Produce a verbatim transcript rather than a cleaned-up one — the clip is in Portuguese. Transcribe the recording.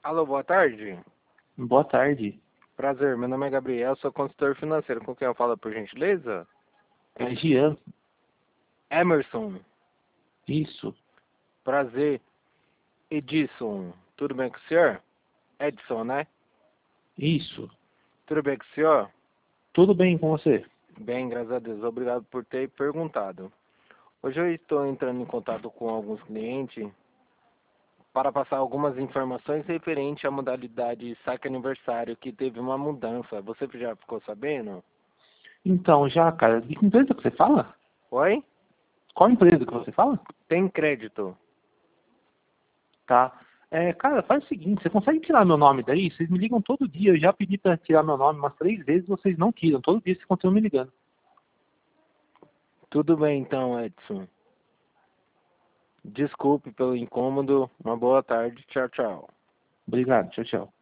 Alô, boa tarde. Boa tarde. Prazer, meu nome é Gabriel, sou consultor financeiro. Com quem eu falo, por gentileza? É Gian. Emerson. Isso. Prazer. Edson. Tudo bem com o senhor? Edson, né? Isso. Tudo bem com o senhor? Tudo bem com você? Bem, graças a Deus. Obrigado por ter perguntado. Hoje eu estou entrando em contato com alguns clientes para passar algumas informações referente à modalidade saque aniversário, que teve uma mudança. Você já ficou sabendo? Então, já, cara, de que empresa que você fala? Oi? Qual empresa que você fala? Tem crédito. Tá. É, cara, faz o seguinte, você consegue tirar meu nome daí? Vocês me ligam todo dia, eu já pedi pra tirar meu nome umas três vezes, vocês não tiram. Todo dia vocês continuam me ligando. Tudo bem então, Edson. Desculpe pelo incômodo. Uma boa tarde. Tchau, tchau. Obrigado, tchau, tchau.